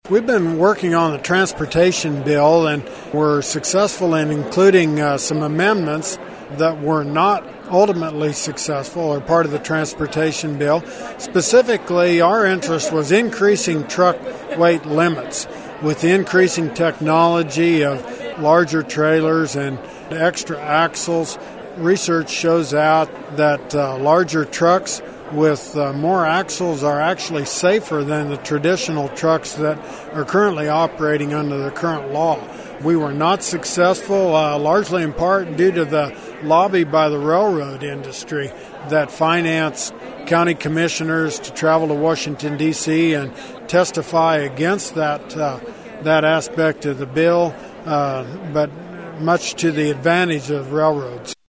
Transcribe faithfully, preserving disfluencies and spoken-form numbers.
We've been working on the transportation bill, and we're successful in including uh, some amendments that were not ultimately successful or part of the transportation bill. Specifically, our interest was increasing truck weight limits. With the increasing technology of larger trailers and extra axles, research shows out that uh, larger trucks with uh, more axles are actually safer than the traditional trucks that are currently operating under the current law. We were not successful, uh, largely in part due to the lobby by the railroad industry that financed county commissioners to travel to Washington, D C and testify against that uh, that aspect of the bill, uh, but much to the advantage of railroads.